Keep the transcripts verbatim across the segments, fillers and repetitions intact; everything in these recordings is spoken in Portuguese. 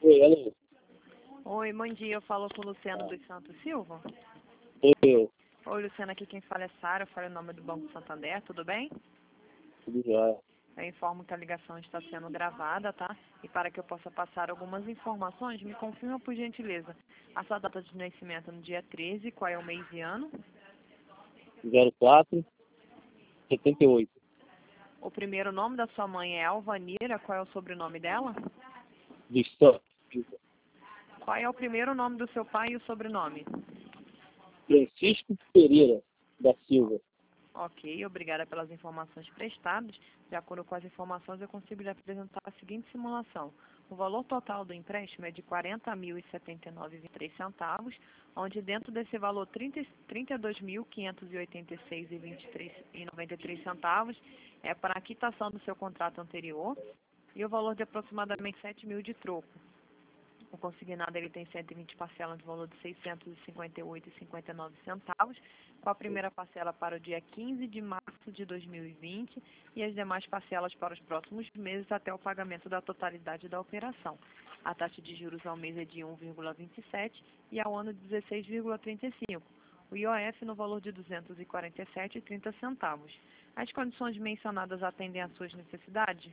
Oi, alô. Oi, bom dia. Eu falo com o Luciano dos Santos Silva. Sou eu. Oi, Luciano, aqui quem fala é Sara. Eu falo em nome do Banco Santander, tudo bem? Tudo jóia. Eu informo que a ligação está sendo gravada, tá? E para que eu possa passar algumas informações, me confirma, por gentileza, a sua data de nascimento no dia treze, qual é o mês e ano? zero quatro setenta e oito. O primeiro nome da sua mãe é Alvanira, qual é o sobrenome dela? De São Qual é o primeiro nome do seu pai e o sobrenome? Francisco Pereira da Silva. Ok, obrigada pelas informações prestadas. De acordo com as informações, eu consigo lhe apresentar a seguinte simulação. O valor total do empréstimo é de quarenta mil e setenta e nove vírgula vinte e três centavos, onde dentro desse valor trinta, trinta e dois mil quinhentos e oitenta e seis vírgula noventa e três centavos é para a quitação do seu contrato anterior e o valor de aproximadamente sete mil de troco. O consignado ele tem cento e vinte parcelas de valor de seiscentos e cinquenta e oito vírgula cinquenta e nove centavos, com a primeira parcela para o dia quinze de março de dois mil e vinte e as demais parcelas para os próximos meses até o pagamento da totalidade da operação. A taxa de juros ao mês é de um vírgula vinte e sete e ao ano de dezesseis vírgula trinta e cinco. O I O F no valor de duzentos e quarenta e sete vírgula trinta centavos. As condições mencionadas atendem às suas necessidades?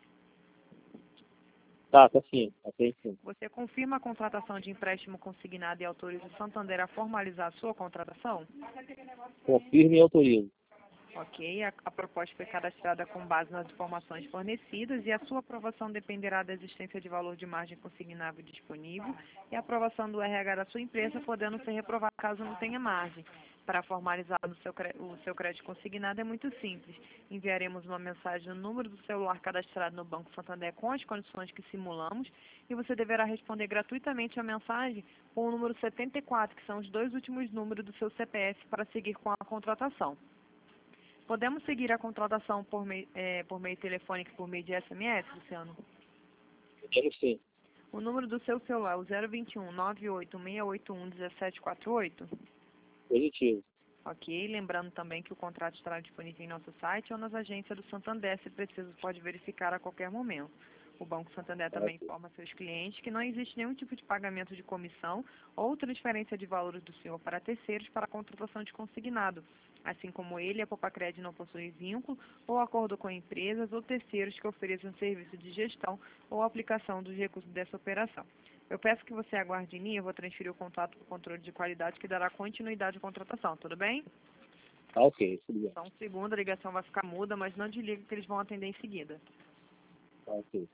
Tá, tá sim. Até sim. Você confirma a contratação de empréstimo consignado e autoriza o Santander a formalizar a sua contratação? Confirme e autorizo. Ok, a, a proposta foi cadastrada com base nas informações fornecidas e a sua aprovação dependerá da existência de valor de margem consignável disponível e a aprovação do R H da sua empresa, podendo ser reprovada caso não tenha margem. Para formalizar o seu, cre- o seu crédito consignado é muito simples. Enviaremos uma mensagem no número do celular cadastrado no Banco Santander com as condições que simulamos e você deverá responder gratuitamente a mensagem com o número setenta e quatro, que são os dois últimos números do seu C P F, para seguir com a contratação. Podemos seguir a contratação por meio, é, por meio telefônico e por meio de S M S, Luciano? Podemos sim. O número do seu celular é o zero vinte e um, nove oito seis oito um, um sete quatro oito? Positivo. Ok, lembrando também que o contrato estará disponível em nosso site ou nas agências do Santander, se preciso, pode verificar a qualquer momento. O Banco Santander também informa seus clientes que não existe nenhum tipo de pagamento de comissão ou transferência de valores do senhor para terceiros para a contratação de consignado. Assim como ele, a Popacred não possui vínculo ou acordo com empresas ou terceiros que ofereçam serviço de gestão ou aplicação dos recursos dessa operação. Eu peço que você aguarde em linha, eu vou transferir o contato para o controle de qualidade que dará continuidade à contratação, tudo bem? Tá ok, tudo bem. Só um segundo, a ligação vai ficar muda, mas não desliga que eles vão atender em seguida. Tá ok.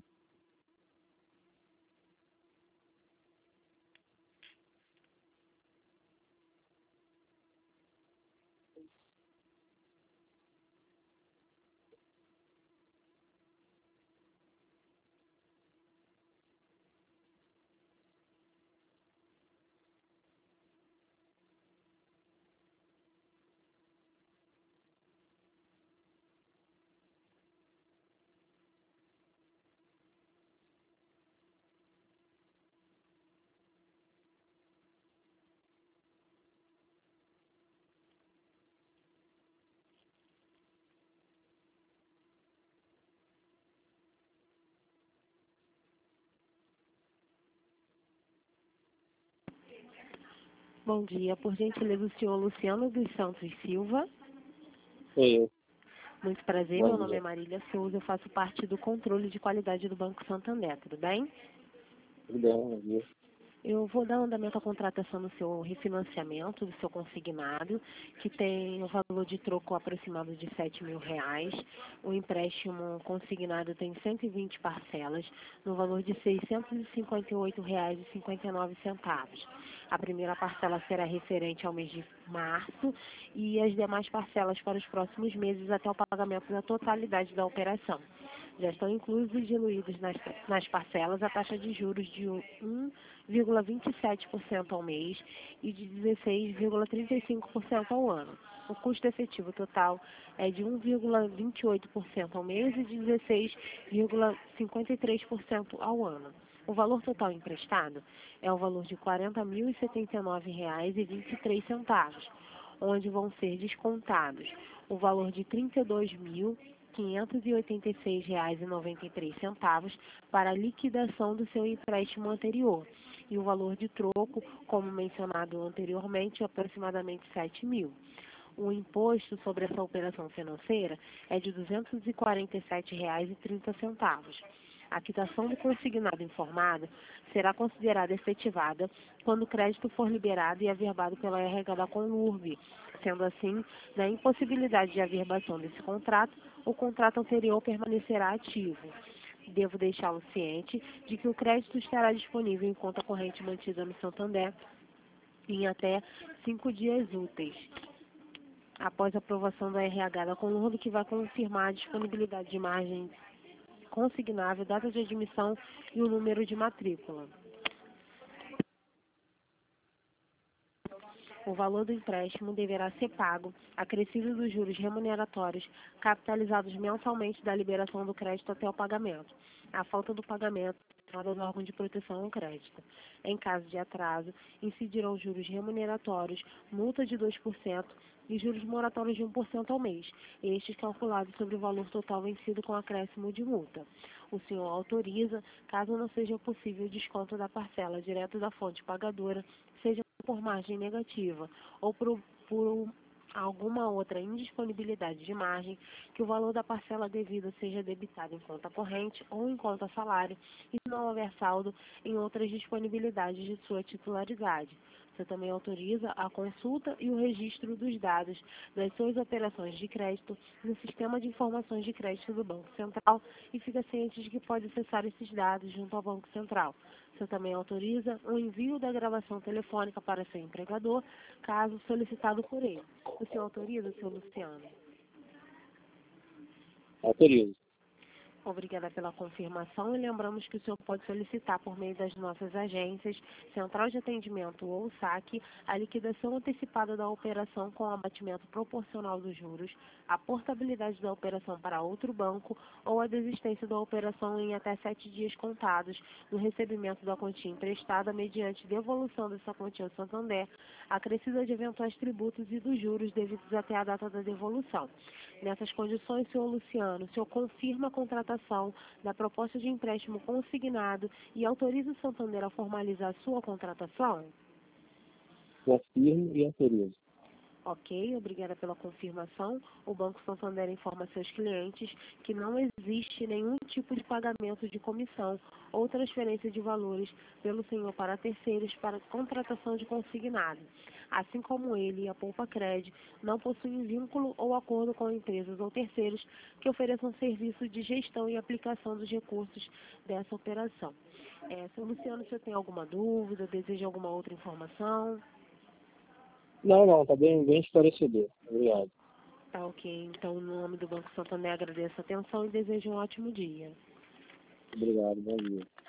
Bom dia, por gentileza, o senhor Luciano dos Santos Silva. Sou eu. Muito prazer, Bom meu nome é dia. Marília Souza, eu faço parte do controle de qualidade do Banco Santander, tudo bem? Tudo bem, bom dia. Eu vou dar andamento à contratação do seu refinanciamento, do seu consignado, que tem um valor de troco aproximado de sete mil reais. O empréstimo consignado tem cento e vinte parcelas, no valor de seiscentos e cinquenta e oito reais e cinquenta e nove centavos. A primeira parcela será referente ao mês de março e as demais parcelas para os próximos meses até o pagamento da totalidade da operação. Já estão inclusos e diluídos nas, nas parcelas a taxa de juros de um vírgula vinte e sete por cento ao mês e de dezesseis vírgula trinta e cinco por cento ao ano. O custo efetivo total é de um vírgula vinte e oito por cento ao mês e de dezesseis vírgula cinquenta e três por cento ao ano. O valor total emprestado é o valor de quarenta mil e setenta e nove reais e vinte e três centavos, onde vão ser descontados o valor de trinta e dois mil quinhentos e oitenta e seis reais e noventa e três centavos para a liquidação do seu empréstimo anterior. E o valor de troco, como mencionado anteriormente, é aproximadamente sete mil. O imposto sobre essa operação financeira é de duzentos e quarenta e sete reais e trinta centavos. A quitação do consignado informado será considerada efetivada quando o crédito for liberado e averbado pela R H da Conurb. Sendo assim, na impossibilidade de averbação desse contrato, o contrato anterior permanecerá ativo. Devo deixá-lo ciente de que o crédito estará disponível em conta corrente mantida no Santander em até cinco dias úteis, após a aprovação da R H da Conurb, que vai confirmar a disponibilidade de margem consignável, data de admissão e o número de matrícula. O valor do empréstimo deverá ser pago, acrescido dos juros remuneratórios, capitalizados mensalmente da liberação do crédito até o pagamento. A falta do pagamento é do órgão de proteção ao crédito. Em caso de atraso, incidirão juros remuneratórios, multa de dois por cento e juros moratórios de um por cento ao mês, estes calculados sobre o valor total vencido com acréscimo de multa. O senhor autoriza, caso não seja possível o desconto da parcela direto da fonte pagadora, seja por margem negativa ou por, por alguma outra indisponibilidade de margem, que o valor da parcela devida seja debitado em conta corrente ou em conta salário e não houver saldo em outras disponibilidades de sua titularidade. Você também autoriza a consulta e o registro dos dados das suas operações de crédito no Sistema de Informações de Crédito do Banco Central e fica ciente de que pode acessar esses dados junto ao Banco Central. Você também autoriza o envio da gravação telefônica para seu empregador, caso solicitado por ele. O senhor autoriza, senhor Luciano? Autorizo. Obrigada pela confirmação e lembramos que o senhor pode solicitar por meio das nossas agências, Central de Atendimento ou saque, a liquidação antecipada da operação com abatimento proporcional dos juros, a portabilidade da operação para outro banco ou a desistência da operação em até sete dias contados no recebimento da quantia emprestada mediante devolução dessa quantia ao Santander, acrescida de eventuais tributos e dos juros devidos até a data da devolução. Nessas condições, senhor Luciano, o senhor confirma a contratação da proposta de empréstimo consignado e autoriza o Santander a formalizar sua contratação? Confirmo e autorizo. Ok, obrigada pela confirmação. O Banco Santander informa seus clientes que não existe nenhum tipo de pagamento de comissão ou transferência de valores pelo senhor para terceiros para contratação de consignado. Assim como ele e a Poupa Cred não possuem vínculo ou acordo com empresas ou terceiros que ofereçam serviço de gestão e aplicação dos recursos dessa operação. É, senhor Luciano, você tem alguma dúvida, deseja alguma outra informação? Não, não, está bem, bem esclarecedor. Obrigado. Tá ok. Então, no nome do Banco Santander, agradeço a atenção e desejo um ótimo dia. Obrigado, bom dia.